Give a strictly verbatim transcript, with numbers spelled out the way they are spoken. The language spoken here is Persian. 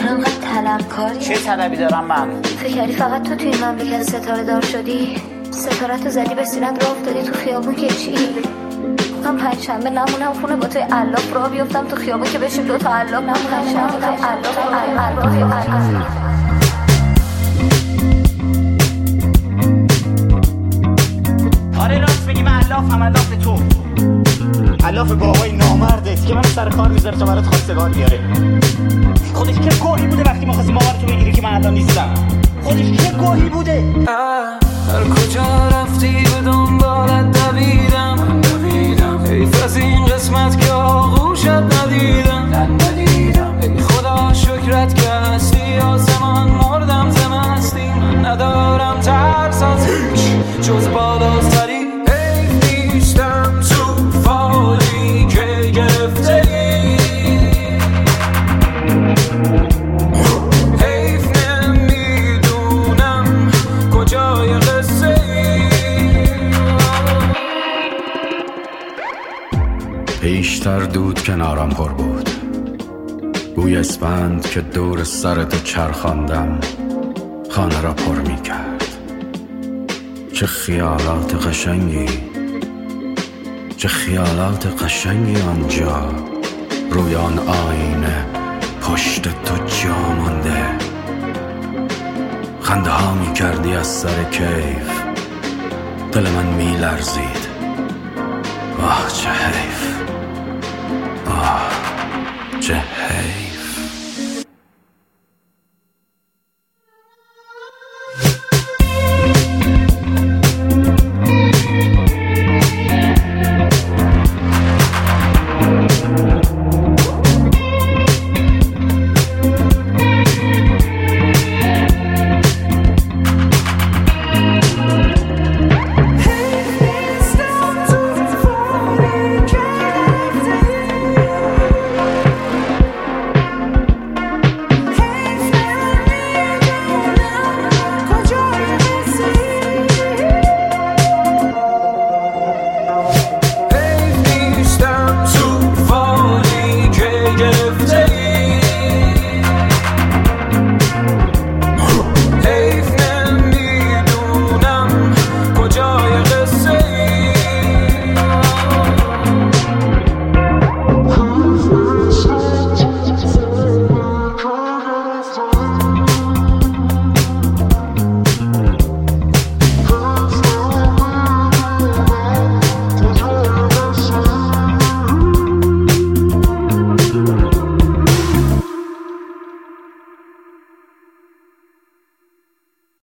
چرا انقدر طلبکاری؟ چه طلبی دارم من؟ فکر کردی فقط تو توی این مملکت ستاره دار شدی؟ ستاره تو زدی به سینت راه افتادی تو خیابون که چی؟ من پنجشنبه نمونم خونه با توی علاف راه بیفتم تو خیابون که بشیم دو تا علاف نمونم پنجشنبه توی علاف علاف آره راست میگی، من علاف هم علاف تو علاف با آقای نامرده که من سر کار میذاره تا برات خواستگار بیاره. خودش چه گوهی بوده وقتی ما خواستیم مامانتو بگیری که من الان نیستم؟ خودش چه گوهی بوده؟ هر کجا رفتی به دنبالت دویدم حیف از این قسمت که آغوشت ندیدم ای خدا شکرت که هستی آسمان مردم زمستی من ندارم ترس از هیچ جز بالاتری حیف نیستم تو فالی که گرفته ای حیف نمیدونم کجای قصه ای پیشتر دود کنارم پر بود بوی اسفند که دور سرتو چرخاندم خانه را پر می کرد. چه خیالات قشنگی چه خیالات قشنگی آنجا روی آن آینه پشت تو جا مانده. خنده ها می کردی از سر کیف دل من می لرزید. آه چه حیف آه چه حیف.